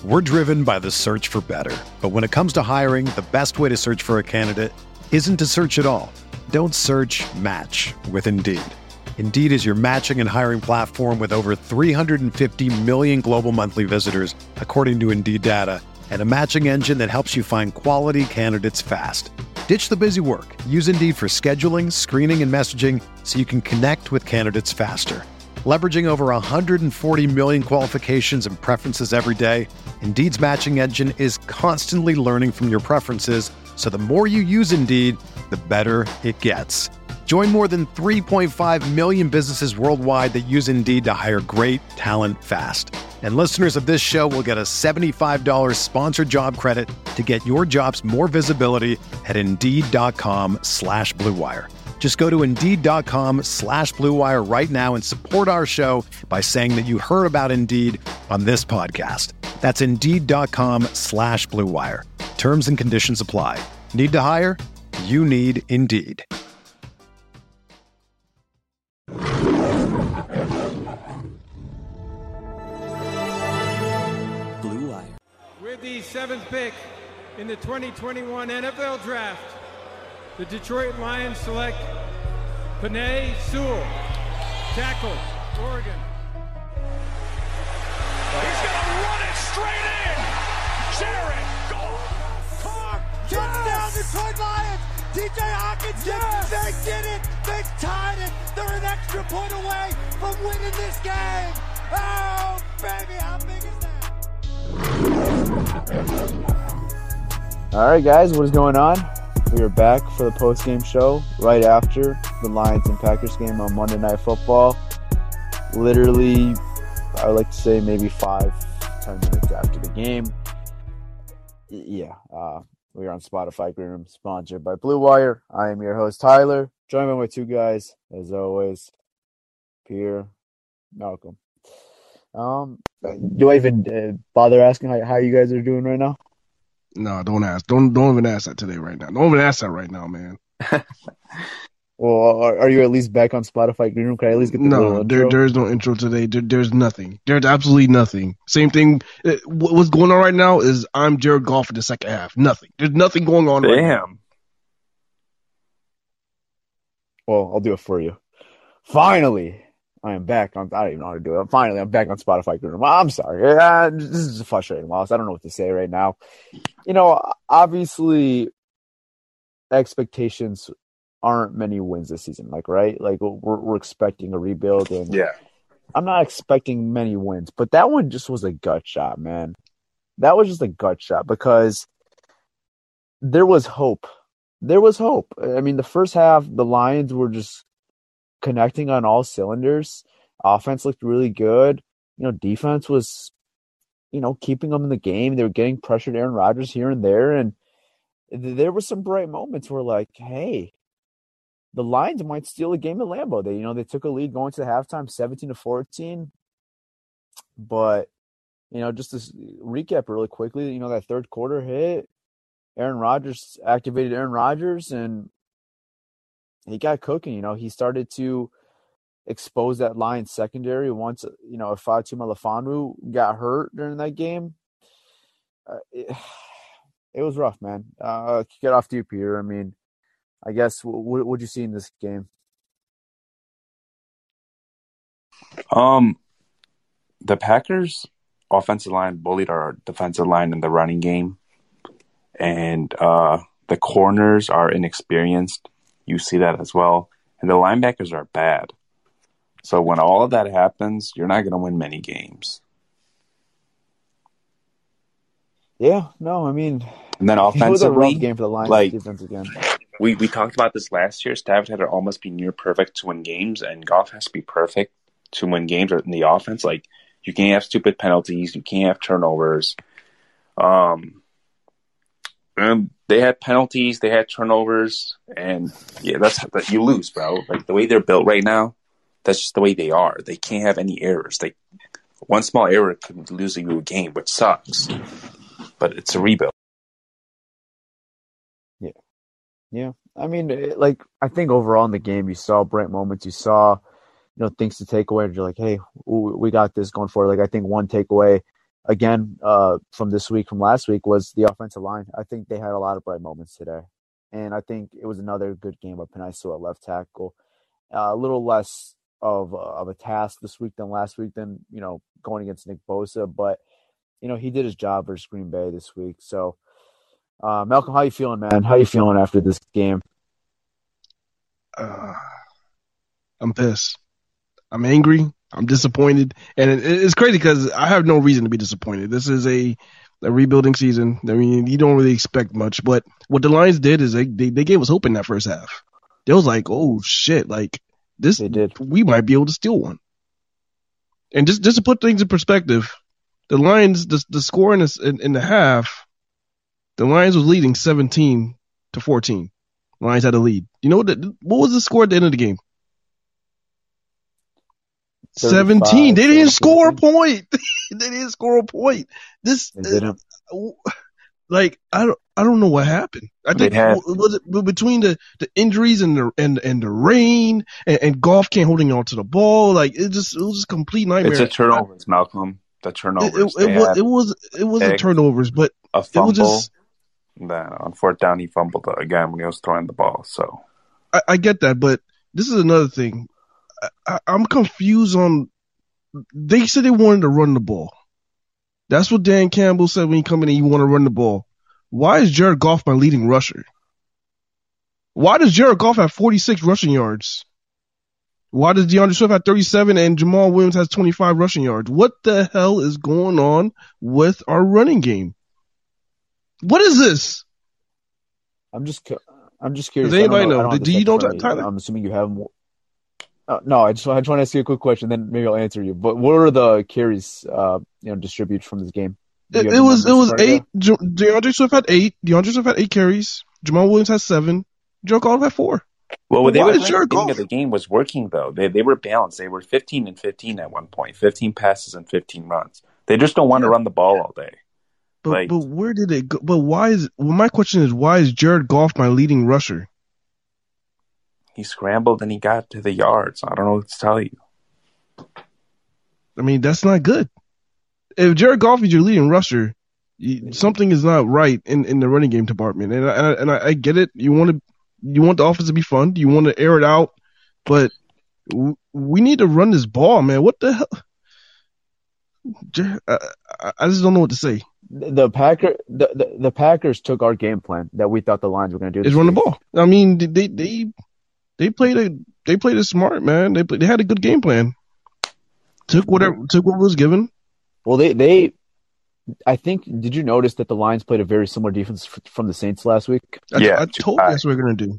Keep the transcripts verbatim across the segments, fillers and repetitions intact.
We're driven by the search for better. But when it comes to hiring, the best way to search for a candidate isn't to search at all. Don't search, match with Indeed. Indeed is your matching and hiring platform with over three hundred fifty million global monthly visitors, according to Indeed data, and a matching engine that helps you find quality candidates fast. Ditch the busy work. Use Indeed for scheduling, screening, and messaging so you can connect with candidates faster. Leveraging over one hundred forty million qualifications and preferences every day, Indeed's matching engine is constantly learning from your preferences, so the more you use Indeed, the better it gets. Join more than three point five million businesses worldwide that use Indeed to hire great talent fast. And listeners of this show will get a seventy-five dollars sponsored job credit to get your jobs more visibility at Indeed.com slash Blue Wire. Just go to Indeed.com slash Blue Wire right now and support our show by saying that you heard about Indeed on this podcast. That's Indeed.com slash Blue Wire. Terms and conditions apply. Need to hire? You need Indeed. Blue Wire. With the seventh pick in the twenty twenty-one N F L Draft, the Detroit Lions select Penei Sewell, tackle, Oregon. He's going to run it straight in. Jared Goff. Carr, touchdown, Detroit Lions. T J Hawkins, yes. They did it. They tied it. They're an extra point away from winning this game. Oh, baby, how big is that? All right, guys, what is going on? We are back for the post-game show right after the Lions and Packers game on Monday Night Football. Literally, I would like to say maybe five, ten minutes after the game. Yeah, uh, we are on Spotify Green Room, sponsored by Blue Wire. I am your host, Tyler, joined by my two guys, as always, Pierre, Malcolm. Um, do I even uh, bother asking how, how you guys are doing right now? No, don't ask. Don't don't even ask that today right now. Don't even ask that right now, man. Well, are, are you at least back on Spotify Green Room? Can I at least get the no? There, there's no intro today. There, there's nothing. There's absolutely nothing. Same thing. What's going on right now is I'm Jared Goff in the second half. Nothing. There's nothing going on. Damn. Right now. Well, I'll do it for you. Finally, I am back on. I don't even know how to do it. Finally, I'm back on Spotify Green Room. I'm sorry. Uh, this is frustrating, Wallace. I don't know what to say right now. You know, obviously, expectations aren't many wins this season. Like, right? Like, we're we're expecting a rebuild, and Yeah. I'm not expecting many wins. But that one just was a gut shot, man. That was just a gut shot because there was hope. There was hope. I mean, the first half, the Lions were just connecting on all cylinders. Offense looked really good. You know, defense was, you know, keeping them in the game. They were getting pressured Aaron Rodgers here and there. And there were some bright moments where, like, hey, the Lions might steal a game at Lambeau. They, you know, they took a lead going to the halftime, seventeen to fourteen. But, you know, just to recap really quickly, you know, that third quarter hit, Aaron Rodgers activated Aaron Rodgers, and he got cooking. You know, he started to expose that Lions secondary once, you know, Ifeatu Melifonwu got hurt during that game. Uh, it, it was rough, man. Uh, get off to you, Peter. I mean, I guess, what would you see in this game? Um, the Packers offensive line bullied our defensive line in the running game, and uh, the corners are inexperienced. You see that as well. And the linebackers are bad. So when all of that happens, you're not going to win many games. Yeah, no, I mean, And then it was a offensively, rough game for the Lions like, defense again. we, we talked about this last year. Stafford had to almost be near perfect to win games, and Goff has to be perfect to win games in the offense. Like, you can't have stupid penalties. You can't have turnovers. Um, and they had penalties. They had turnovers. And, yeah, that's that you lose, bro. Like, the way they're built right now, that's just the way they are. They can't have any errors. They One small error could lose you a game, which sucks. But it's a rebuild. Yeah. Yeah. I mean, it, like, I think overall in the game, you saw bright moments. You saw, you know, things to take away. And you're like, hey, we got this going forward. Like, I think one takeaway again, uh, from this week, from last week, was the offensive line. I think they had a lot of bright moments today. And I think it was another good game of Penei Sewell at left tackle. Uh, a little less of, uh, of a task this week than last week than, you know, going against Nick Bosa. But, you know, he did his job versus Green Bay this week. So, uh, Malcolm, how you feeling, man? How you feeling after this game? Uh, I'm pissed. I'm angry. I'm disappointed. And it, it's crazy because I have no reason to be disappointed. This is a, a rebuilding season. I mean, you don't really expect much. But what the Lions did is they, they, they gave us hope in that first half. They was like, oh, shit, like, this, They did. we might be able to steal one. And just, just to put things in perspective, the Lions, the, the score in, this, in, in the half, the Lions was leading seventeen to fourteen. Lions had a lead. You know what? The, what was the score at the end of the game? seventeen. They didn't score a point. They didn't score a point. This, They didn't. uh, like, I don't, I don't know what happened. I think They had- was it between the, the injuries and the and and the rain and, and Goff can't holding on to the ball. Like it just, it was just a complete nightmare. It's a turnovers, Malcolm. The It, turnovers. it, They it, was, had it was it wasn't picks, turnovers, but a it fumble. was just. Then on fourth down, he fumbled again when he was throwing the ball. So I, I get that, but this is another thing. I, I, I'm confused on. They said they wanted to run the ball. That's what Dan Campbell said when he come in and you want to run the ball. Why is Jared Goff my leading rusher? Why does Jared Goff have forty-six rushing yards? Why does DeAndre Swift have thirty-seven and Jamal Williams has twenty-five rushing yards? What the hell is going on with our running game? What is this? I'm just, cu- I'm just curious. Does I don't anybody I know? don't have Do this you in know front of that, me. Tyler? I'm assuming you have more. Uh, no, I just, I just want to ask you a quick question, then maybe I'll answer you. But what are the carries, uh, you know, distributed from this game? Do you It, have it the was it numbers was right eight. Ja- DeAndre Swift had eight. DeAndre Swift had eight carries. Jamal Williams had seven. Jared Goff had four. well, what they Why were is playing at Jared the beginning Goff? of the game was working though. They they were balanced. They were fifteen and fifteen at one point, fifteen passes and fifteen runs. They just don't want to Yeah. run the ball all day. But Like- but where did it go? But why is well, my question is why is Jared Goff my leading rusher? He scrambled and he got to the yards. I don't know what to tell you. I mean that's not good. If Jared Goff is your leading rusher, you, something is not right in, in the running game department. And I, and I, and I, I get it. You want to you want the offense to be fun. You want to air it out, but w- we need to run this ball, man. What the hell? Jer- I, I- I just don't know what to say. The, the Packer, the, the the Packers took our game plan that we thought the Lions were going to do. Is this run the week. ball. I mean, they they they played a they played it smart, man. They they had a good game plan. Took whatever took what was given. Well, they they, I think. Did you notice that the Lions played a very similar defense f- from the Saints last week? I, Yeah, I too told you high. that's what we're gonna do.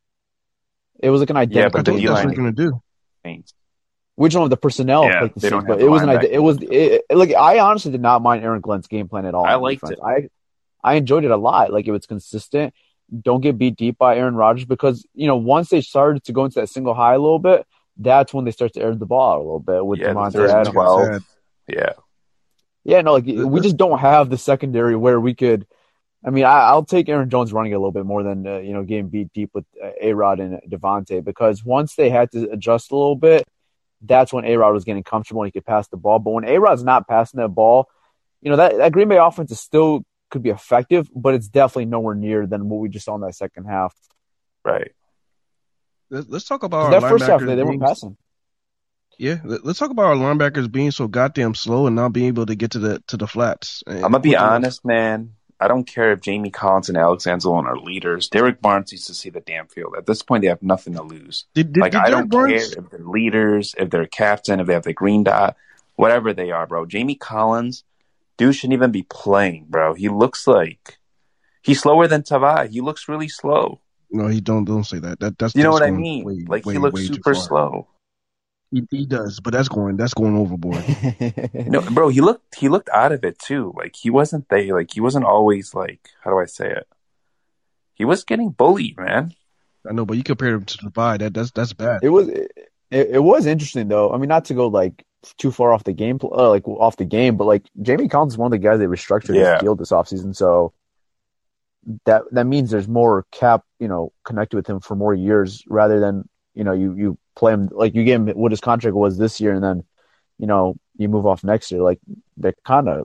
It was like an Yeah, identical. I but the told you that's what D-line- we're gonna do. Saints. We don't have the personnel Yeah, like the they same, don't have but the it was an linebackers. ide- it was it, it, like I honestly did not mind Aaron Glenn's game plan at all. I on liked defense. it. I I enjoyed it a lot. Like it was consistent. Don't get beat deep by Aaron Rodgers because you know once they started to go into that single high a little bit, that's when they start to air the ball out a little bit with Yeah, the Devontae third and Adams. twelve. Yeah. Yeah, no, like we just don't have the secondary where we could. I mean, I, I'll take Aaron Jones running a little bit more than uh, you know getting beat deep with uh, A-Rod and Devontae because once they had to adjust a little bit, that's when A-Rod was getting comfortable and he could pass the ball. But when A-Rod's not passing that ball, you know that, that Green Bay offense is still could be effective, but it's definitely nowhere near than what we just saw in that second half. Right. Let's, let's talk about our That first half, linebackers they, they being- weren't passing. Yeah, let- let's talk about our linebackers being so goddamn slow and not being able to get to the to the flats. I'm gonna be honest, man. I don't care if Jamie Collins and Alex Anzalone are leaders. Derek Barnes needs to see the damn field. At this point, they have nothing to lose. Did, did, Like, did I Derek don't Barnes- care if they're leaders, if they're captain, if they have the green dot, whatever they are, bro. Jamie Collins, dude shouldn't even be playing, bro. He looks like he's slower than Tavai. He looks really slow. No, he don't don't say that. That that's You know that's what I going mean? way- like way, he looks way too super far. slow. He, he does, but that's going that's going overboard. No, bro, he looked he looked out of it too. Like he wasn't there. Like he wasn't always like how do I say it? He was getting bullied, man. I know, but you compare him to Tavai, that that's that's bad. It was it, it was interesting though. I mean, not to go like too far off the game, uh, like off the game, but like Jamie Collins is one of the guys they restructured Yeah. his deal this offseason, so that that means there's more cap, you know, connected with him for more years rather than you know you you play him like you gave him what his contract was this year and then you know you move off next year. Like they're kind of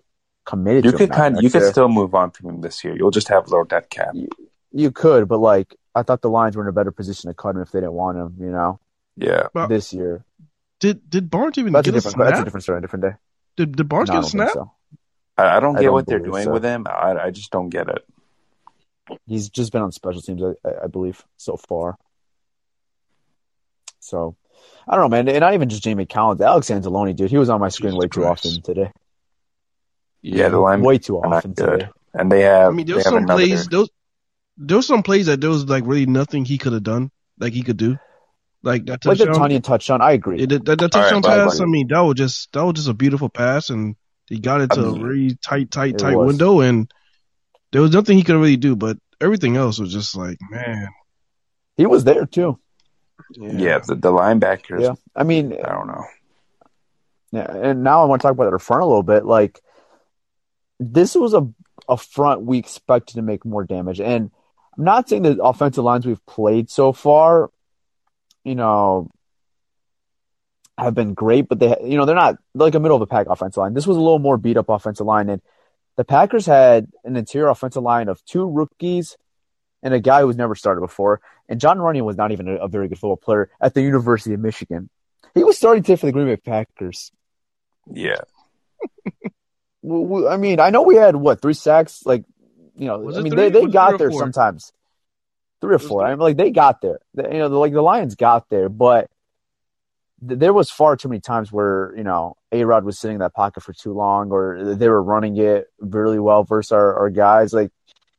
committed You to him. could now kind, next you could year. still move on from him this year. You'll just have low dead cap. You, you could, but like I thought the Lions were in a better position to cut him if they didn't want him. You know, Yeah. But this year. did did Barnes even That's a get a different. snap? That's a different story, a different day. Did, did Barnes No, I get a don't think snap? so. I, I don't I get don't what they're believe doing so. with him. I, I just don't get it. He's just been on special teams, I, I believe, so far. So, I don't know, man. And not even just Jamie Collins. Alex Anzalone, dude, he was on my screen Jesus way too Christ. often today. Yeah, the line Way too are not often good. today. And they have. I mean, they there was have some another, plays. There was, there was some plays that there was like really nothing he could have done, like he could do, like that Like the touchdown. Tunyon touchdown, I agree. It, that, that All touchdown right, bye, pass. buddy. I mean, that was just that was just a beautiful pass, and he got it to I a mean, really tight, tight, It tight was. window, and there was nothing he could really do. But everything else was just like, man, He was there, too. yeah, the, the linebackers. Yeah. I mean, I don't know. yeah, and now I want to talk about their front a little bit. Like, this was a, a front we expected to make more damage. And I'm not saying the offensive lines we've played so far, you know, have been great, but they, you know, they're not like a middle of the pack offensive line. This was a little more beat up offensive line, and the Packers had an interior offensive line of two rookies and a guy who's never started before. And John Runyon was not even a, a very good football player at the University of Michigan. He was starting today for the Green Bay Packers. Yeah. We- we- I mean, I know we had what three sacks, like you know. Was I it mean, three? they, they Was it got three or there four? sometimes, three or was four. three. I mean, like they got there. The- you know, the, like the Lions got there, but th- there was far too many times where you know A-Rod was sitting in that pocket for too long, or they were running it really well versus our, our guys. Like,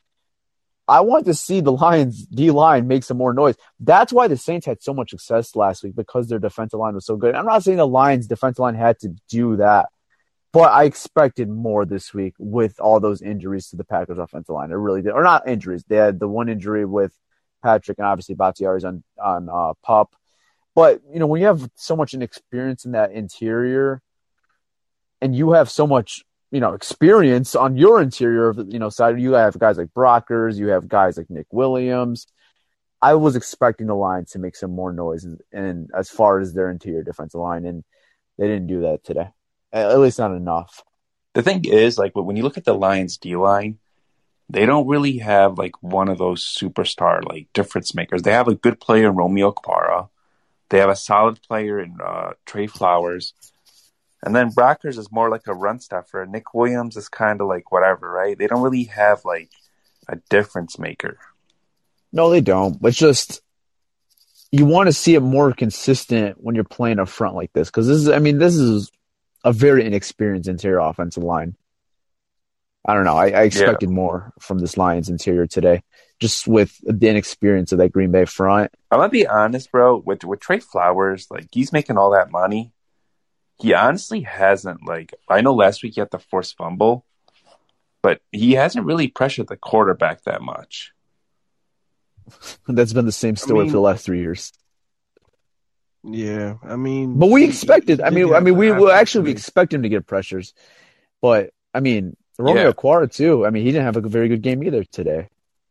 I want to see the Lions D line make some more noise. That's why the Saints had so much success last week, because their defensive line was so good. I'm not saying the Lions defensive line had to do that, but I expected more this week with all those injuries to the Packers offensive line. I really did. Or not injuries. They had the one injury with Patrick, and obviously Bakhtiari's on, on uh, Pup. But, you know, when you have so much inexperience in that interior, and you have so much, you know, experience on your interior of the, you know, side, you have guys like Brockers, you have guys like Nick Williams. I was expecting the Lions to make some more noise, and, and as far as their interior defensive line, and they didn't do that today. At least not enough. The thing is, like, when you look at the Lions D line, they don't really have like one of those superstar like difference makers. They have a good player in Romeo Okpara. They have a solid player in uh, Trey Flowers. And then Brockers is more like a run stuffer. Nick Williams is kind of like whatever, right? They don't really have like a difference maker. No, they don't. But it's just you want to see it more consistent when you're playing up front like this, because this is, I mean, this is a very inexperienced interior offensive line. I don't know. I, I expected yeah. more from this Lions interior today, just with the inexperience of that Green Bay front. I'm gonna be honest, bro. With with Trey Flowers, like he's making all that money. He honestly hasn't, like, I know last week he had the forced fumble, but he hasn't really pressured the quarterback that much. That's been the same story I mean, for the last three years. Yeah, I mean, but we expected. I mean, I mean, we will actually we expect him to get pressures, but I mean, Romeo yeah. Okpara too. I mean, he didn't have a very good game either today.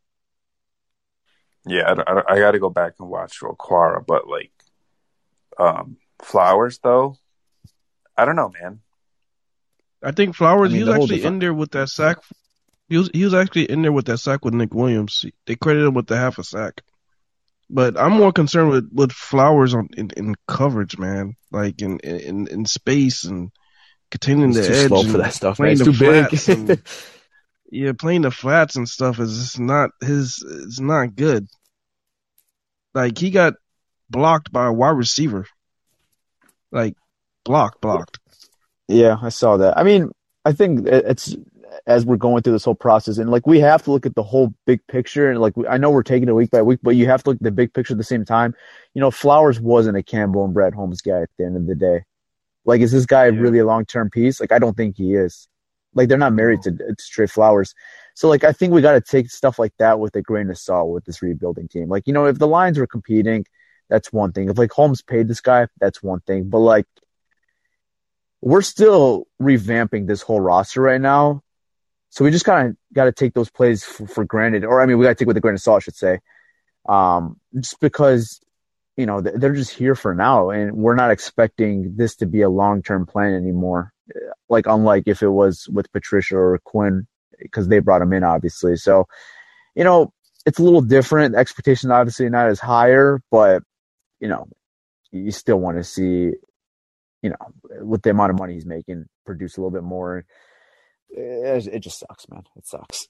Yeah, I, I, I got to go back and watch Okpara, but like, um, Flowers though, I don't know, man. I think Flowers. I mean, he was actually different... in there with that sack. He was he was actually in there with that sack with Nick Williams. They credited him with the half a sack. But I'm more concerned with, with Flowers on in, in coverage, man. Like in in, in space and containing He's the too edge. Slow and for that stuff, playing man. It's the too big. and, yeah, playing the flats and stuff is just not his. It's not good. Like he got blocked by a wide receiver. Like blocked, blocked. Yeah, I saw that. I mean, I think it's as we're going through this whole process, and like we have to look at the whole big picture. And like I know we're taking it week by week, but you have to look at the big picture at the same time. You know, Flowers wasn't a Campbell and Brad Holmes guy at the end of the day. Like, is this guy yeah. really a long term piece? Like, I don't think he is. Like, they're not married to, to Trey Flowers. So, like, I think we got to take stuff like that with a grain of salt with this rebuilding team. Like, you know, if the Lions were competing, that's one thing. If like Holmes paid this guy, that's one thing. But like, we're still revamping this whole roster right now. So we just kind of got to take those plays for, for granted. Or, I mean, we got to take with a grain of salt, I should say. Um, just because, you know, they're just here for now. And we're not expecting this to be a long-term plan anymore. like unlike if it was with Patricia or Quinn, because they brought him in, obviously. So, you know, it's a little different. The expectation obviously not as higher, but, you know, you still want to see, you know, with the amount of money he's making, produce a little bit more. It, it just sucks, man. It sucks.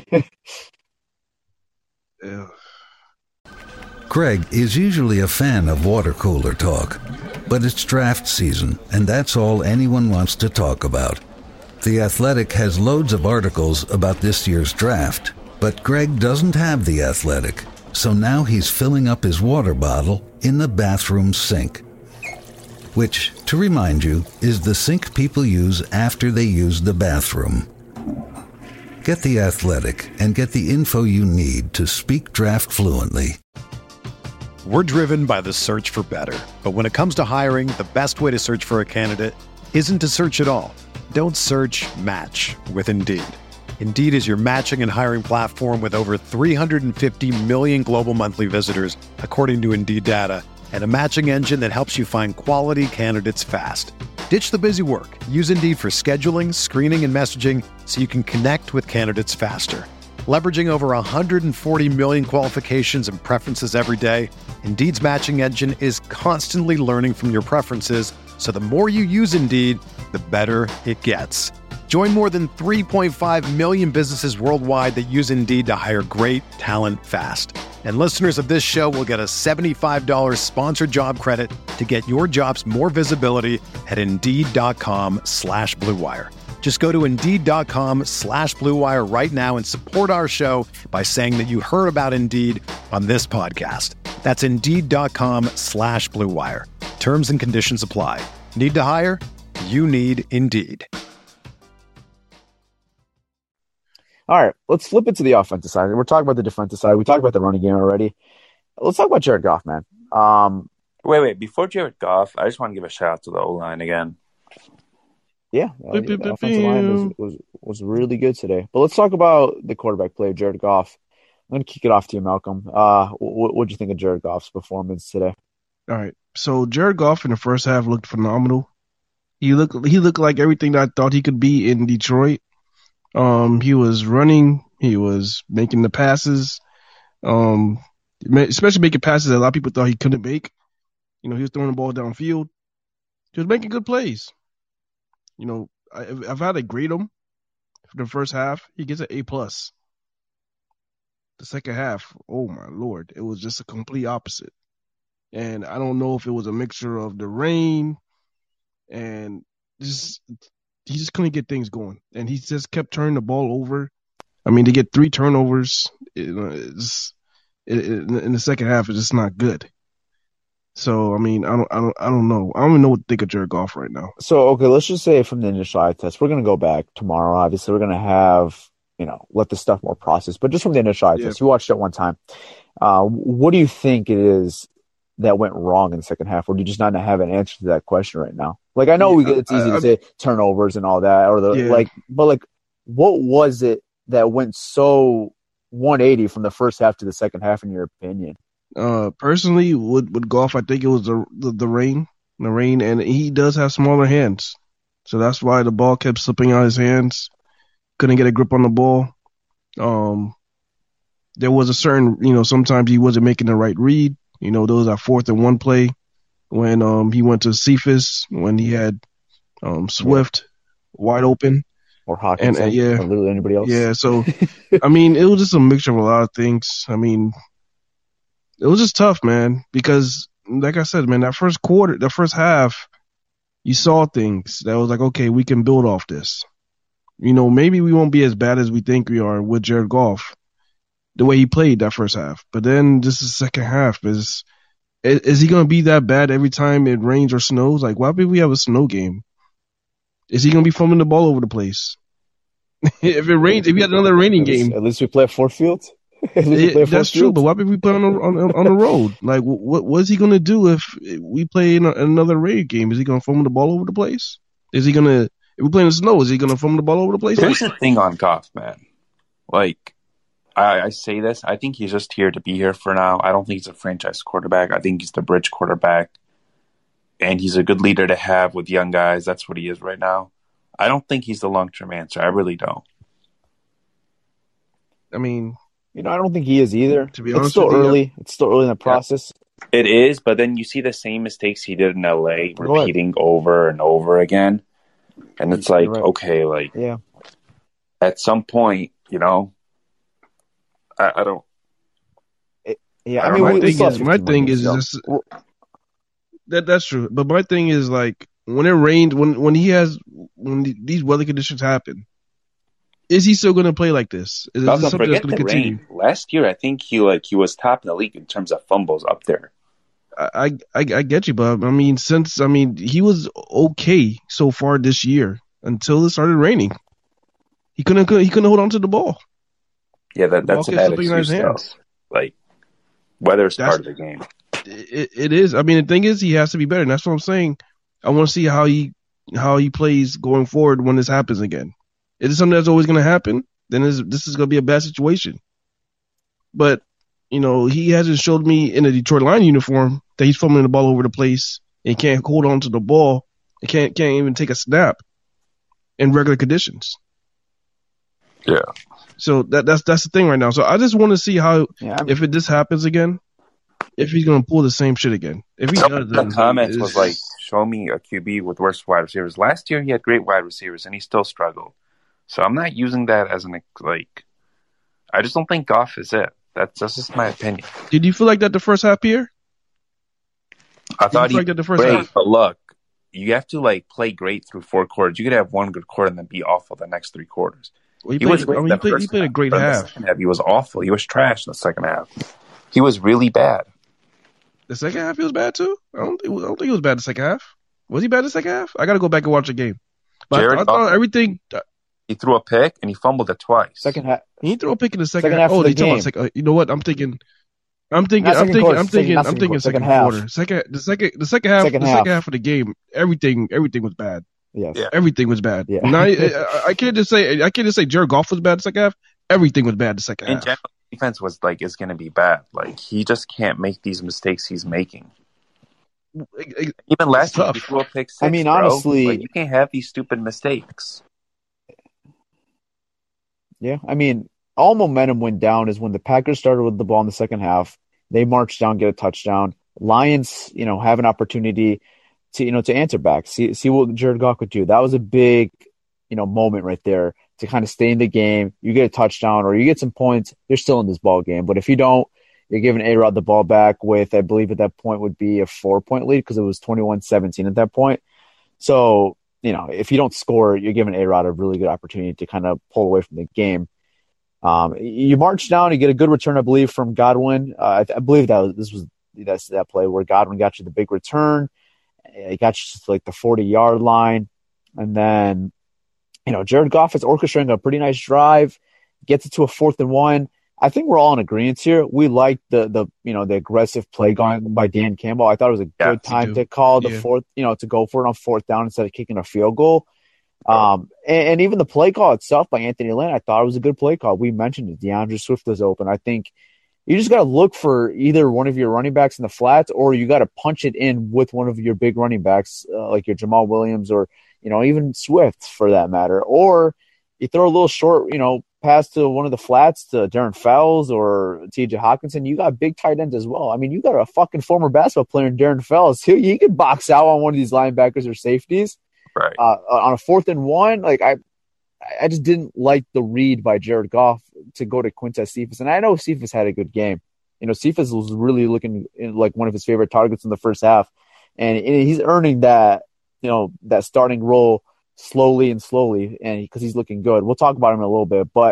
Yeah. Greg is usually a fan of water cooler talk, but it's draft season, and that's all anyone wants to talk about. The Athletic has loads of articles about this year's draft, but Greg doesn't have The Athletic, so now he's filling up his water bottle in the bathroom sink, which, to remind you, is the sink people use after they use the bathroom. Get The Athletic and get the info you need to speak draft fluently. We're driven by the search for better. But when it comes to hiring, the best way to search for a candidate isn't to search at all. Don't search, match with Indeed. Indeed is your matching and hiring platform with over three hundred fifty million global monthly visitors, according to Indeed data, and a matching engine that helps you find quality candidates fast. Ditch the busy work. Use Indeed for scheduling, screening, and messaging so you can connect with candidates faster. Leveraging over one hundred forty million qualifications and preferences every day, Indeed's matching engine is constantly learning from your preferences, so the more you use Indeed, the better it gets. Join more than three point five million businesses worldwide that use Indeed to hire great talent fast. And listeners of this show will get a seventy-five dollars sponsored job credit to get your jobs more visibility at Indeed.com slash Blue Wire. Just go to Indeed.com slash Blue Wire right now and support our show by saying that you heard about Indeed on this podcast. That's Indeed.com slash Blue Wire. Terms and conditions apply. Need to hire? You need Indeed. All right, let's flip it to the offensive side. We're talking about the defensive side. We talked about the running game already. Let's talk about Jared Goff, man. Um, wait, wait. Before Jared Goff, I just want to give a shout out to the O-line again. Yeah, uh, the offensive line was, was was really good today. But let's talk about the quarterback play, Jared Goff. I'm going to kick it off to you, Malcolm. Uh, what what did you think of Jared Goff's performance today? All right, so Jared Goff in the first half looked phenomenal. He looked he looked like everything that I thought he could be in Detroit. Um, he was running, he was making the passes, um, especially making passes that a lot of people thought he couldn't make. You know, he was throwing the ball downfield. He was making good plays. You know, I, I've had to grade him for the first half. He gets an A plus. The second half, oh my Lord, it was just a complete opposite. And I don't know if it was a mixture of the rain and just he just couldn't get things going. And he just kept turning the ball over. I mean, to get three turnovers it, it's, it, it, in the second half is just not good. So, I mean, I don't, I don't, I don't know. I don't even know what to think of Jared Goff right now. So, okay, let's just say from the initial eye test, we're going to go back tomorrow. Obviously, we're going to have, you know, let the stuff more process. But just from the initial eye yeah. test, you watched it one time. Uh, what do you think it is that went wrong in the second half? Or do you just not have an answer to that question right now? Like, I know yeah, we get, it's easy I, to I, say turnovers and all that, or the yeah. like, but like, what was it that went so one eighty from the first half to the second half, in your opinion? Uh, personally, with, with Goff, I think it was the, the the rain, the rain, and he does have smaller hands, so that's why the ball kept slipping out of his hands. Couldn't get a grip on the ball. Um, there was a certain, you know, sometimes he wasn't making the right read. You know, those are fourth and one play when um he went to Cephas when he had um Swift yeah. wide open. Or Hawkins, and, uh, yeah, or literally anybody else. Yeah, so I mean, it was just a mixture of a lot of things. I mean. It was just tough, man, because like I said, man, that first quarter, the first half, you saw things that was like, okay, we can build off this. You know, maybe we won't be as bad as we think we are with Jared Goff, the way he played that first half. But then just the second half is, is, is he going to be that bad every time it rains or snows? Like, why would we have a snow game? Is he going to be fumbling the ball over the place? If it rains, if we had another raining at least, game. At least we play at Ford Field. It, that's true, but why would we play on the on, on the road? Like, what what is he gonna do if we play in a, another raid game? Is he gonna fumble the ball over the place? Is he gonna if we play in the snow? Is he gonna fumble the ball over the place? Here's the thing on Goff, man. Like, I, I say this, I think he's just here to be here for now. I don't think he's a franchise quarterback. I think he's the bridge quarterback, and he's a good leader to have with young guys. That's what he is right now. I don't think he's the long-term answer. I really don't. I mean, you know, I don't think he is either. To be it's honest still with you, early. yeah. It's still early in the process. It is, but then you see the same mistakes he did in L A Go ahead. repeating over and over again. And it's like, right. okay, like, Yeah. at some point, you know, I, I don't. Yeah, I I don't mean, know. we, my we thing still have is, my fifteen more thing games is, to go. is just, that that's true. But my thing is like when it rains, when when he has when the, these weather conditions happen, is he still going to play like this? Is Don't this something that's forget going to the continue? rain. Last year, I think he like he was top in the league in terms of fumbles up there. I, I I get you, Bob. I mean, since I mean he was okay so far this year until it started raining. He couldn't he couldn't hold on to the ball. Yeah, that The ball that's a kept bad slipping in his excuse though. hands. Like, weather's That's- part of the game. It, it is. I mean, the thing is, he has to be better. And that's what I'm saying. I want to see how he how he plays going forward when this happens again. Is it something that's always going to happen? Then this, this is going to be a bad situation. But you know, he hasn't showed me in a Detroit Lions uniform that he's fumbling the ball over the place and can't hold on to the ball. And can't can't even take a snap in regular conditions. Yeah. So that that's that's the thing right now. So I just want to see how Yeah, I mean, if it this happens again, if he's gonna pull the same shit again. If he Someone does, in the then comments it's- was like, show me a Q B with worse wide receivers. Last year he had great wide receivers and he still struggled. So I'm not using that as an like. I just don't think Goff is it. That's that's just my opinion. Did you feel like that the first half here? I Did thought you he feel like that the first great, half? but look, you have to like play great through four quarters. You could have one good quarter and then be awful the next three quarters. Well, he, He played, was great I mean, in he the played, he first played a half, great but in the half. second half, he was awful. He was trash in the second half. He was really bad. The second half he was bad too. I don't, think, I don't think he was bad the second half. Was he bad the second half? I got to go back and watch the game. But Jared I, I thought Goff- everything. He threw a pick and he fumbled it twice. second half. He threw a pick in the second, Second half. half Oh, of the they talking about game. second. Uh, you know what? I'm thinking. I'm thinking. Not I'm second thinking. quarter, I'm second- thinking. not I'm second thinking quarter, second, second half. quarter. Second. The second. The second half. Second the half. second half of the game. Everything. Everything was bad. Yes. Yeah. Everything was bad. Yeah. Now, I, I can't just say. I can't just say Jared Goff was bad the second half. Everything was bad the second In half. general, defense was like is going to be bad. Like he just can't make these mistakes he's making. Even last year, tough. he threw a pick six. I mean, bro. honestly- like, you can't have these stupid mistakes. Yeah, I mean, all momentum went down is when the Packers started with the ball in the second half. They marched down, get a touchdown. Lions, you know, have an opportunity to, you know, to answer back, see see what Jared Goff could do. That was a big, you know, moment right there to kind of stay in the game. You get a touchdown or you get some points, you're still in this ball game. But if you don't, you're giving A-Rod the ball back with, I believe at that point would be a four-point lead because it was twenty-one seventeen at that point. So, you know, if you don't score, you're giving A-Rod a really good opportunity to kind of pull away from the game. Um, you march down, you get a good return, I believe, from Godwin. Uh, I, I believe that was, this was that's that play where Godwin got you the big return. He got you to like the forty-yard line. And then, you know, Jared Goff is orchestrating a pretty nice drive, gets it to a fourth and one. I think we're all in agreement here. We like the the you know the aggressive play going by Dan Campbell. I thought it was a Yeah, good time do. to call the Yeah. fourth, you know, to go for it on fourth down instead of kicking a field goal. Um, and, and even the play call itself by Anthony Lynn, I thought it was a good play call. We mentioned it. DeAndre Swift was open. I think you just got to look for either one of your running backs in the flats, or you got to punch it in with one of your big running backs, uh, like your Jamal Williams, or you know even Swift for that matter, or you throw a little short, you know, pass to one of the flats to Darren Fells or T J Hawkinson. You got big tight ends as well. I mean, you got a fucking former basketball player in Darren Fells. He, he could box out on one of these linebackers or safeties. Right. Uh, on a fourth and one, like I, I just didn't like the read by Jared Goff to go to Quintez Cephas, and I know Cephas had a good game. You know, Cephas was really looking like one of his favorite targets in the first half, and, and he's earning that, you know, that starting role slowly and slowly, and because he's looking good. We'll talk about him in a little bit, but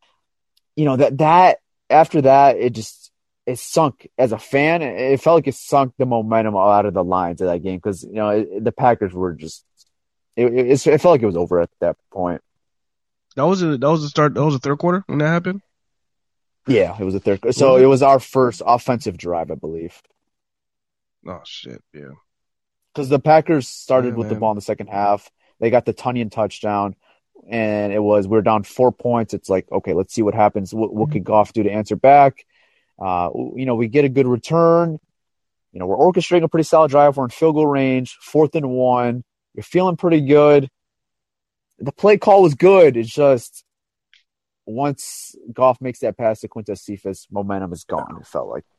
you know that that after that, it just it sunk as a fan. It felt like it sunk the momentum out of the Lions of that game because you know it, the Packers were just. It, it, it felt like it was over at that point. That was a, that was the start. That was the third quarter when that happened. Yeah, it was a third. So it was our first offensive drive, I believe. Oh shit! Yeah. Because the Packers started Yeah, with the man. ball in the second half. They got the Tunyon touchdown, and it was we're down four points. It's like, okay, let's see what happens. What, what could Goff do to answer back? Uh, you know, we get a good return. You know, we're orchestrating a pretty solid drive. We're in field goal range, fourth and one. You're feeling pretty good. the play call was good. It's just once Goff makes that pass to Quintez Cephas, momentum is gone. It felt like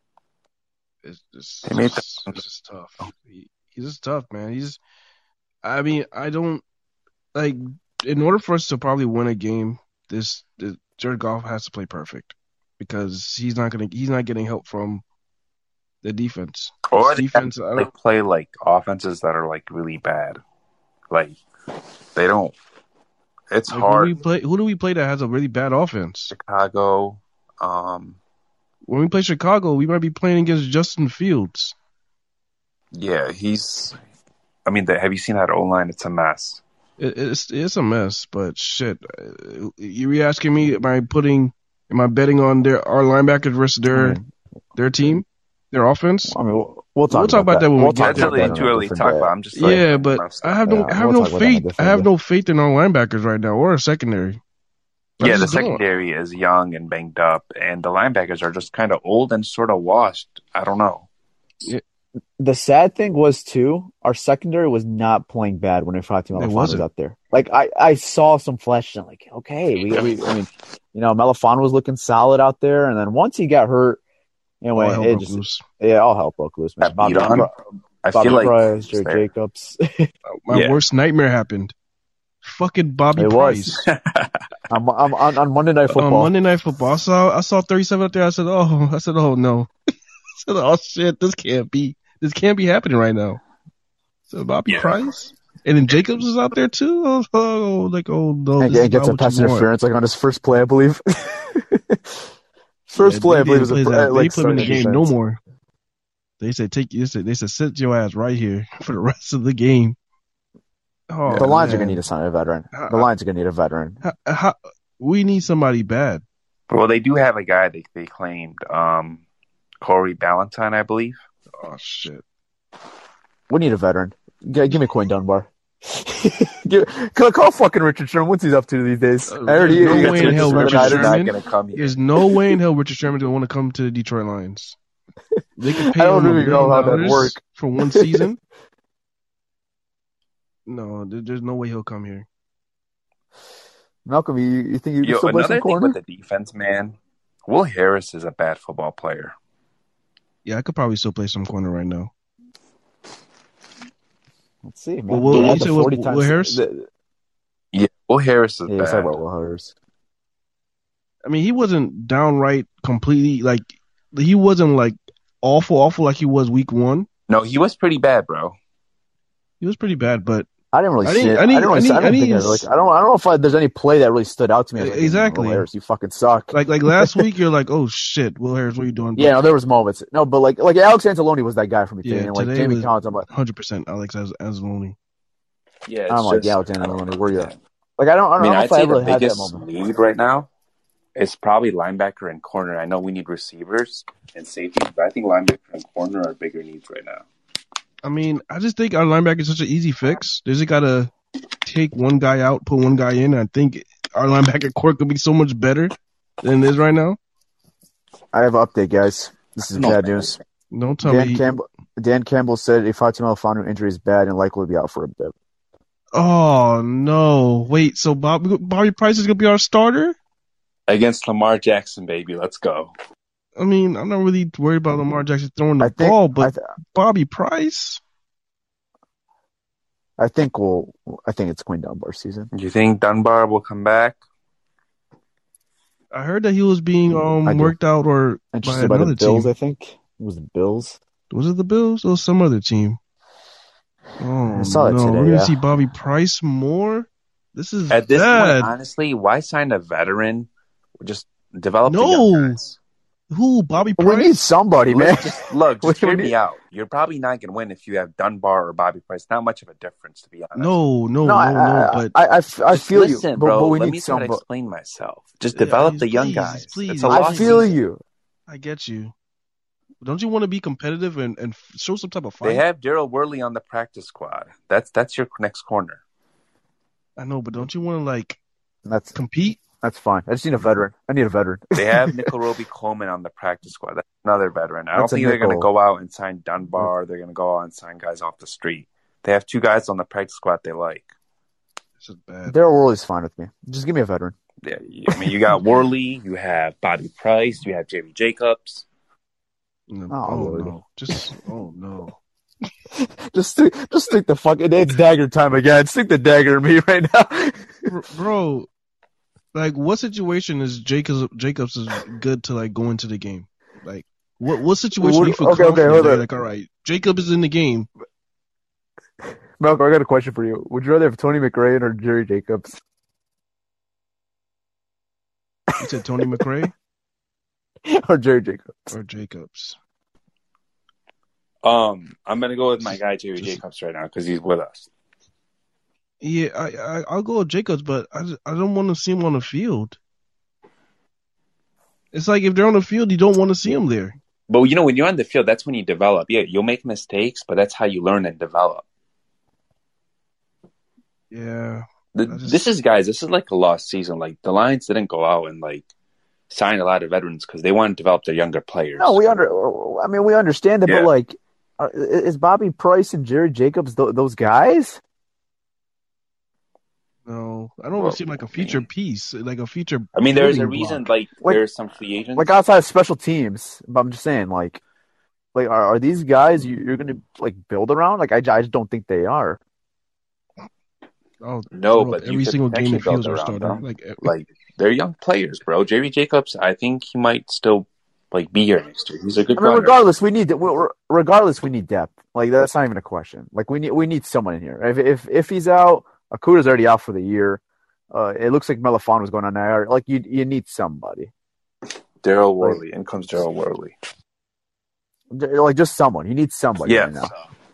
It's just, They made it's, it's just tough. He, he's just tough, man. He's. I mean, I don't like. In order for us to probably win a game, this, this Jared Goff has to play perfect because he's not gonna. He's not getting help from the defense. Or This they, defense. I they don't, play like offenses that are like really bad. Like they don't. It's like, who do hard. we play? Who do we play that has a really bad offense? Chicago. Um, When we play Chicago, we might be playing against Justin Fields. yeah, he's. I mean, the, have you seen that O line? It's a mess. It, it's it's a mess, but shit. Uh, You asking me? Am I putting? Am I betting on their our linebackers versus their I mean, their team, their offense? I mean, we'll, we'll talk, We'll talk about that when we We'll get talk That's there, about really that too on a early to different talk day. about. I'm just like, Yeah, but I have no Yeah, I have we'll no talk about that on a faith. I different have day. no faith in our linebackers right now or our secondary. I yeah, the just don't. secondary is young and banged up, and the linebackers are just kind of old and sort of washed. I don't know. The sad thing was too, our secondary was not playing bad when Fatima It Melifano was wasn't. out there. Like I, I saw some flashes. I'm like, okay, we, we, I mean, you know, Melifano was looking solid out there, and then once he got hurt, anyway, All hell it broke just, loose. yeah, all hell broke loose, man. That Bobby, beat on. Pri- I Bobby feel like Price, it's Jerry there. Jacobs. My Yeah. worst nightmare happened. Fucking Bobby It was. Price. I'm, I'm on, on Monday Night On Football. Monday Night Football, I saw I saw thirty-seven out there. I said, oh, I said, oh no. I said, oh shit, this can't be, this can't be happening right now. So Bobby Yeah. Price, and then Jacobs is out there too. Oh, oh like oh no, and this and is gets not a what pass you want. interference like on his first play, I believe. first Yeah, play, they I believe, was didn't a, play that. like They put him in the starting game no defense. more. They said take they said they said sit your ass right here for the rest of the game. Oh, The Lions are man. gonna need to sign a veteran. Uh, The Lions are gonna need a veteran. How, how, we need somebody bad. Well, they do have a guy they they claimed, um, Corey Ballantyne, I believe. Oh shit. We need a veteran. G- give me Quinn Dunbar. give, call, call fucking Richard Sherman. What's he up to these days? Uh, I heard he, there's no he got way some in hell interest Richard in Not Sherman- going to come here. There's no way in hell Richard Sherman's gonna want to come to the Detroit Lions. They could pay I don't him a really know billion how that dollars work. for one season. No, there, there's no way he'll come here. Malcolm, you, you think you can Yo, still play some another thing corner? with the defense, man, Will Harris is a bad football player. Yeah, I could probably still play some corner right now. Let's see, man. Well, Will- They you had the said Will- forty Will times- Harris? the- Yeah, Will Harris is yeah, let's bad. talk about Will Harris. I mean, he wasn't downright completely like he wasn't like awful, awful like he was week one. No, he was pretty bad, bro. He was pretty bad, but I didn't really I see didn't- it. I I didn't- didn't really I see, I didn't- don't I think I, didn't- like, I don't I don't know if I, there's any play that really stood out to me. I was like, Exactly. Will Harris, you fucking suck. like like last week, you're like, oh shit, Will Harris, what are you doing? Yeah, no, there was moments. No, but like like Alex Anzalone was that guy for me too. Yeah, and like today Jamie was- Collins, I'm like, hundred percent, Alex as Anzalone. Yeah, I'm like, yeah, Alex Anzalone, where you? Like I don't I I don't mean, know I'd if I say really the had that biggest moment. need right now is probably linebacker and corner. I know we need receivers and safety, but I think linebacker and corner are bigger needs right now. I mean, I just think our linebacker is such an easy fix. They just gotta take one guy out, put one guy in. I think our linebacker core could be so much better than it is right now. I have an update, guys. This is No, bad man. news. Don't tell Dan me. Campbell Dan Campbell said if Fatima Melifano injury is bad and likely to be out for a bit. Oh no! Wait, so Bobby, Bobby Price is gonna be our starter? Against Lamar Jackson, baby, let's go. I mean, I'm not really worried about Lamar Jackson throwing the I think ball, I, but th- Bobby Price. I think we'll I think it's Quinn Dunbar season. Do you think Dunbar will come back? I heard that he was being um I do. worked out or by Interested by, another the Bills, team. I think. It was the Bills. Was it the Bills or some other team? Oh I saw it no, today, we're gonna yeah. see Bobby Price more. This is At this bad. point, honestly, why sign a veteran? Just develop the No. young guys. Who? Bobby We Price? need somebody, man. Look, just, look, We just hear need- me out. You're probably not going to win if you have Dunbar or Bobby Price. Not much of a difference, to be honest. No, no, no, No, I, no. I, But I, I, f- I Just feel listen, you, but, bro. but we Let need me try to somebody. explain myself. Just Yeah, develop the please, young guys. please. It's a I long feel season. you. I get you. Don't you want to be competitive and, and show some type of fight? They have Daryl Worley on the practice squad. That's that's your next corner. I know, but don't you want to like That's compete? that's fine. I just need a veteran. I need a veteran. They have Nickel Roby Coleman on the practice squad. That's another veteran. I don't That's a think they're going to nickel. go out and sign Dunbar. They're going to go out and sign guys off the street. They have two guys on the practice squad they like. This is bad. Daryl Worley's fine with me. Just give me a veteran. Yeah, I mean, you got Worley, you have Bobby Price, you have Jerry Jacobs. No, Oh, oh Lord. no! Just oh no! just stick, just stick the fucking. It's dagger time again. Stick the dagger in me right now, Bro. Like, what situation is Jacobs Jacobs is good to like go into the game? Like, what what situation What- do you feel okay, okay, confident hold that, on. like, all right, Jacob is in the game. Malcolm. I got a question for you. Would you rather have Tony McRae or Jerry Jacobs? You said Tony McRae or Jerry Jacobs? or Jacobs? Um, I'm gonna go with my guy Jerry Just- Jacobs right now because he's with us. Yeah, I, I I'll go with Jacobs, but I, just- I don't want to see him on the field. It's like if they're on the field, you don't want to see him there. But you know, when you're on the field, that's when you develop. Yeah, you'll make mistakes, but that's how you learn and develop. Yeah, The, I just- This is guys. This is like a lost season. Like the Lions didn't go out and like sign a lot of veterans because they want to develop their younger players. No, we under. I mean, we understand it, Yeah. but like, uh, is Bobby Price and Jerry Jacobs th- those guys? no, I don't Well, want to see him like a feature piece, like a feature. I mean, there's a building reason. block. Like, Like- there's some free agents. Like outside of special teams, but I'm just saying, like, like are, are these guys you, you're gonna like build around? Like, I, I just don't think they are. Oh No, bro, but you every could single game potentially it feels build our around starter. them. Like, e- like they're young players, bro. Jerry Jacobs, I think he might still like be here next year. He's a good I mean, runner. regardless, we need we- regardless we need depth. Like that's not even a question. Like we need we need someone in here. If if if he's out, Akuda's already out for the year. Uh, it looks like Melifon was going on there. Like you you need somebody. Daryl Worley. In comes Daryl Worley. Like just someone. You need somebody Yeah. right now.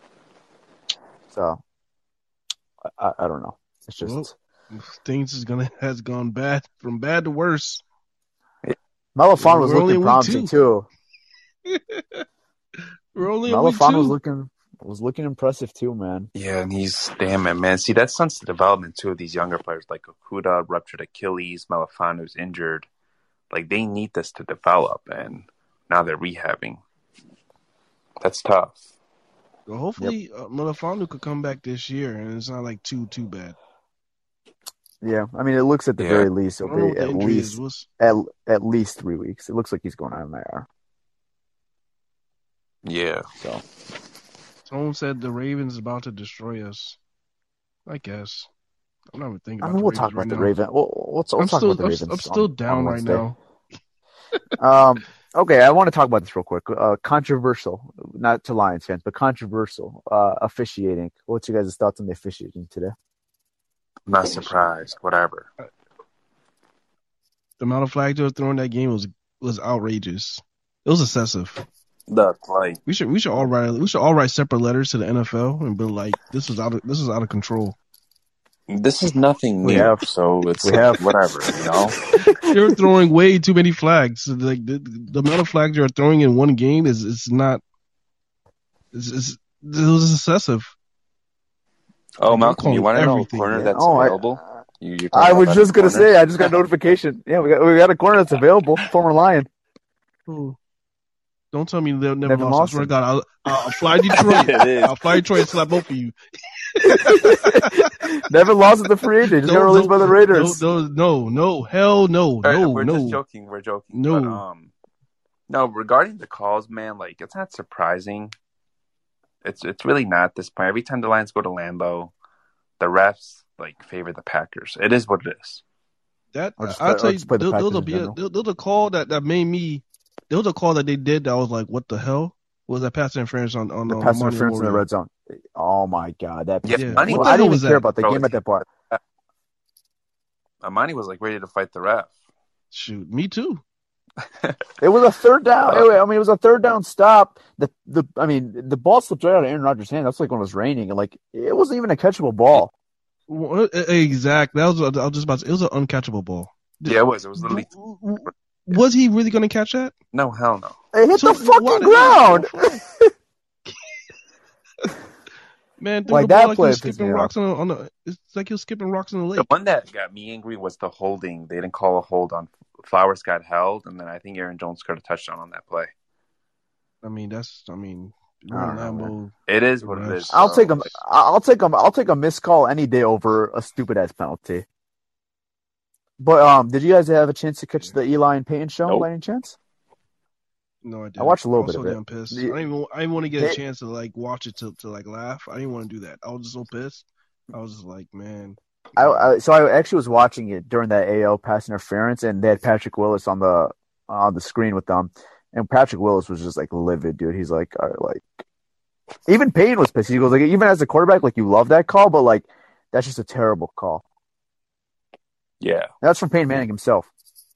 So I, I don't know. It's just Well, things is gonna has gone bad from bad to worse. Melifon was we're only looking week promising two. too. We're only in week Melifon two. was looking was looking impressive too, man. Yeah, and he's damn it, man. See, that stunts the development too of these younger players like Okuda, ruptured Achilles, Melifonu's injured. Like they need this to develop, and now they're rehabbing. That's tough. Well, hopefully, uh, Melifonwu could come back this year, and it's not like too too bad. Yeah, I mean, it looks at the Yeah. very least I it'll don't know be what the at injury least is. What's, at at least three weeks. It looks like he's going on I R. Yeah. So someone said the Ravens is about to destroy us. I guess. I'm not even thinking I about mean, the we'll Ravens talk about right the now. Raven. We'll, we'll, we'll I'm talk still, about the I'm, Ravens. I'm still on- down on right Wednesday. now. Um, okay, I want to talk about this real quick. Uh, controversial, not to Lions fans, but controversial uh, officiating. What's your guys' thoughts on the officiating today? I'm not surprised. Whatever. The amount of flags they were throwing that game was was outrageous. It was excessive. Look, like We should we should all write we should all write separate letters to the N F L and be like, this is out of this is out of control. this is nothing We new, have. so it's We like, have. whatever, you know. They're throwing way too many flags. Like the, the amount of flags you're throwing in one game is is not. It's, it's, it was excessive. Oh, Like, Malcolm, you calling want to know a everything, corner yeah. that's Oh, I- available? You, you're talking I about was that just gonna corner? say, I just got notification. Yeah, we got we got a corner that's available. Former Lion. Oh. Don't tell me they'll never, Never lost. I lost swear to him. God, I'll, I'll fly Detroit. It is. I'll fly Detroit and slap both of you. Never lost at the free agent. Just got No, released no, by the Raiders. No, no, no, no, hell no, All right, no, we're no. just joking. We're joking. No. But, um, no, regarding the calls, man, like it's not surprising. It's it's really not at this point. Every time the Lions go to Lambeau, the refs like favor the Packers. It is what it is. That I'll just I'll play- tell I'll you, just play the there, there Packers was a in be a, general. there, there was a call that, that made me. There was a call that they did that I was like, what the hell? Was that pass interference on on The on pass Monty interference in the Warrior? red zone. Oh my god, that Yeah, pissed me Monty- off. what the I hell didn't was even care that? about the Bro, game at that point. Amani was like ready to fight the ref. Shoot, me too. It was a third down. Uh, I mean, it was a third down stop. The the I mean, the ball slipped right out of Aaron Rodgers' hand. That's like when it was raining, and like it wasn't even a catchable ball. Well, Exactly. That was I was just about to, it was an uncatchable ball. Yeah, it was. It was literally W- w- Was he really going to catch that? no hell no. It hit So the why fucking did he ground. go for Man, threw Like, the ball that like he play was pissed skipping me off. rocks on, a, on a. It's like he was skipping rocks in the The lake. one that got me angry was the holding. They didn't call a hold on Flowers got held, and then I think Aaron Jones scored a touchdown on that play. I mean, that's. I mean, We're in I don't know, Lambeau. It is what it is. I'll bro. take a, I'll take a, I'll take a missed call any day over a stupid ass penalty. But um, did you guys have a chance to catch the Eli and Peyton show Nope. by any chance? No, I didn't. I watched a little I was bit so of damn it. pissed. The- I didn't even I didn't want to get They- a chance to like watch it to to like laugh. I didn't want to do that. I was just so pissed. I was just like, man. I, I so I actually was watching it during that A O pass interference, and they had Patrick Willis on the on the screen with them, and Patrick Willis was just like livid, dude. He's like, uh, like, even Payne was pissed. He goes like, even as a quarterback, like you love that call, but like that's just a terrible call. Yeah. That's from Peyton Manning himself.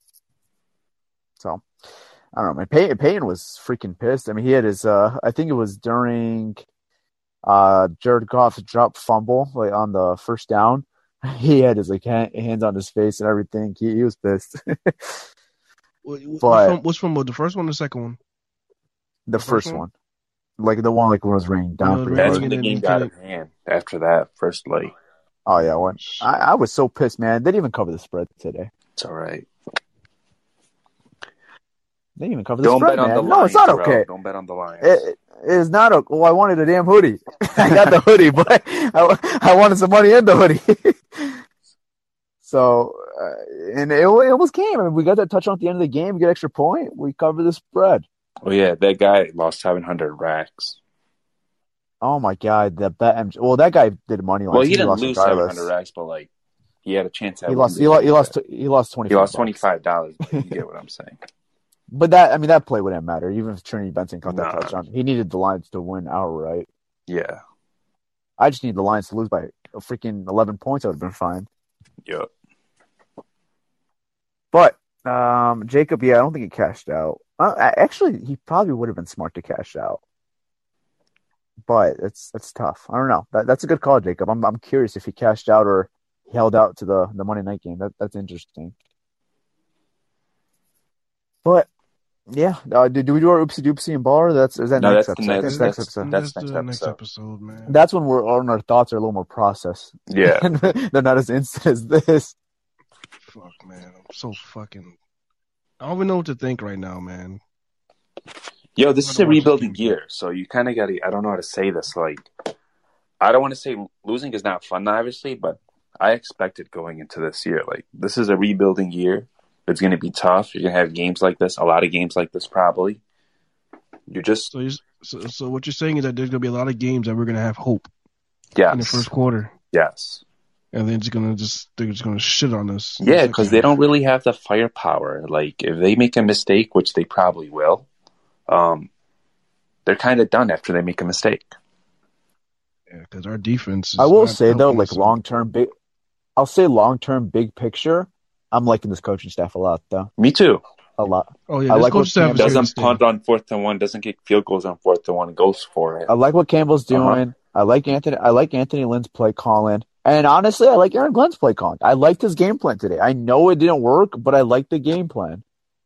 So I don't know, man. Payne, Payne was freaking pissed. I mean, he had his, uh, I think it was during uh, Jared Goff's drop fumble, like on the first down. He had his like hand, hands on his face and everything. He, he was pissed. What, what, But- from, what's from the first one or the second one? The first first one? one, like the one like when it was raining I down know, pretty That's hard. when the and game then got he out of hand. After that first, like, Oh yeah, one. I, I was so pissed, man. They didn't even cover the spread today. it's all right. They didn't even cover the Don't spread, bet on man. the no, Lions, it's not bro. okay. Don't bet on the Lions. It, it is not okay. Well, I wanted a damn hoodie. I got the hoodie, but I, I wanted some money in the hoodie. So, uh, and it, it almost came. I mean, we got that touchdown at the end of the game. We get extra point. We cover the spread. Oh yeah, that guy lost seven hundred racks. Oh my god, the bet. Well, that guy did money line. Well, so he didn't lost lose seven regardless. hundred racks, but like he had a chance. At He lost. winning He lost. the He lost. game. He lost twenty. He lost twenty five dollars. You get what I'm saying? But that, I mean, that play wouldn't matter. Even if Trinity Benson caught that Nah. touchdown, he needed the Lions to win outright. Yeah. I just need the Lions to lose by a freaking eleven points. I would have been fine. Yep. But um, Jacob, yeah, I don't think he cashed out. Uh, actually, he probably would have been smart to cash out. But it's it's tough. I don't know. That, that's a good call, Jacob. I'm I'm curious if he cashed out or held out to the, the Monday night game. That that's interesting. But yeah, uh, do, do we do our oopsie doopsie and bar? That's is that No, next that's the episode? I think next- it's next that's- episode. that's Let's do next the next episode. episode, man. That's when we're when our thoughts are a little more processed. Yeah. And they're not as instant as this. Fuck, man. I'm so fucking. I don't even know what to think right now, man. Yo, this I is don't a watch rebuilding this game. year, so you kind of got to. I don't know how to say this. Like, I don't want to say losing is not fun, obviously, but I expected going into this year. Like, this is a rebuilding year. It's going to be tough. You're going to have games like this, a lot of games like this, probably. You're just, So, you're, so, so what you're saying is that there's gonna be a lot of games that we're gonna have hope yes, in the first quarter, yes, and they're just gonna just they're just gonna shit on us. in the yeah, second because they half. don't really have the firepower. Like, if they make a mistake, which they probably will, um, they're kind of done after they make a mistake. Yeah, because our defense. Is I will not say though, helping like us. long term big, I'll say long term big picture. I'm liking this coaching staff a lot, though. Me too. A lot. Oh yeah, I this like coach what staff Cam is here to Doesn't stay. punt on fourth and one. Doesn't kick field goals on fourth and one. Goes for it. I like what Campbell's doing. Uh-huh. I like Anthony. I like Anthony Lynn's play calling, and honestly, I like Aaron Glenn's play calling. I liked his game plan today. I know it didn't work, but I liked the game plan.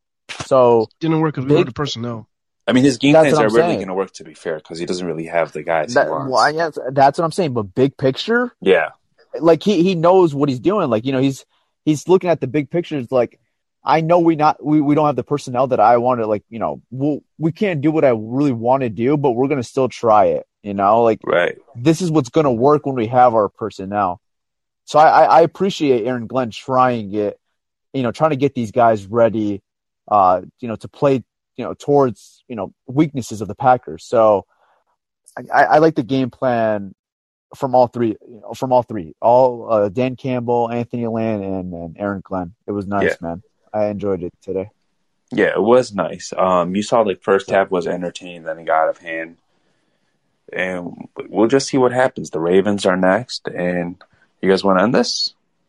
So Didn't work because we Big- were the personnel. I mean, his game That's plans what are I'm really saying. going to work, to be fair, because he doesn't really have the guys that, he wants. well, yes, that's what I'm saying. But big picture, Yeah, like he he knows what he's doing. Like you know, he's he's looking at the big picture. It's like I know we not we, we don't have the personnel that I want to. Like you know, we'll, we can't do what I really want to do, but we're gonna still try it. You know, like right. this is what's gonna work when we have our personnel. So I, I, I appreciate Aaron Glenn trying it. You know, trying to get these guys ready. Uh, you know, to play. You know, towards you know weaknesses of the Packers. So I, I like the game plan from all three, you know, from all three, all uh, Dan Campbell, Anthony Lynn, and, and Aaron Glenn. It was nice, Yeah. man. I enjoyed it today. Yeah, it was nice. Um, you saw the first half was entertaining, then it got out of hand. And we'll just see what happens. The Ravens are next, and you guys want to end this?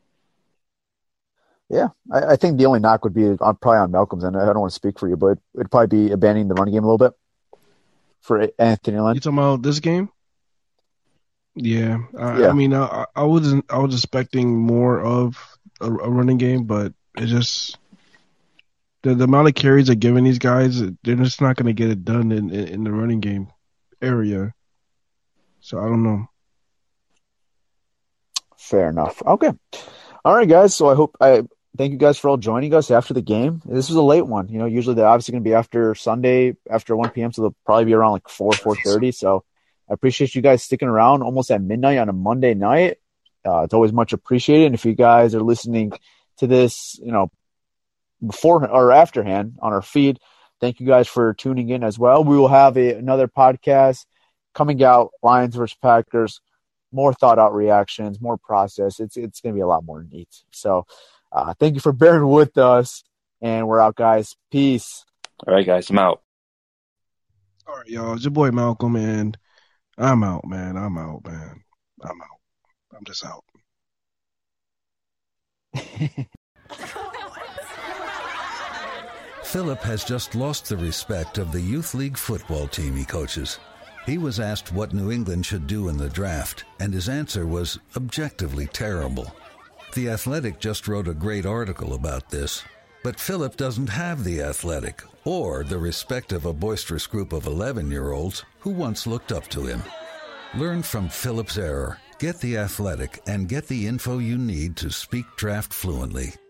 Yeah, I, I think the only knock would be on probably on Malcolm's end. I don't want to speak for you, but it'd probably be abandoning the running game a little bit for Anthony Lynn. You talking about this game? Yeah, I, Yeah. I mean, I, I was I was expecting more of a, a running game, but it just the, the amount of carries they're giving these guys, they're just not going to get it done in, in in the running game area. So I don't know. Fair enough. Okay. All right, guys. So I hope I thank you guys for all joining us after the game. This was a late one. You know, usually they're obviously going to be after Sunday, after one p.m., so they'll probably be around like four, four thirty. So I appreciate you guys sticking around almost at midnight on a Monday night. Uh, it's always much appreciated. And if you guys are listening to this, you know, before or afterhand on our feed, thank you guys for tuning in as well. We will have a, another podcast coming out, Lions versus Packers, more thought out reactions, more process. It's it's going to be a lot more neat. So uh, thank you for bearing with us, and we're out, guys. Peace. All right, guys, I'm out. All right, y'all. It's your boy Malcolm, and I'm out, man. I'm out, man. I'm out. I'm just out. Philip has just lost the respect of the youth league football team he coaches. He was asked what New England should do in the draft, and his answer was objectively terrible. The Athletic just wrote a great article about this, but Philip doesn't have the Athletic or the respect of a boisterous group of eleven-year-olds who once looked up to him. Learn from Philip's error, get the Athletic, and get the info you need to speak draft fluently.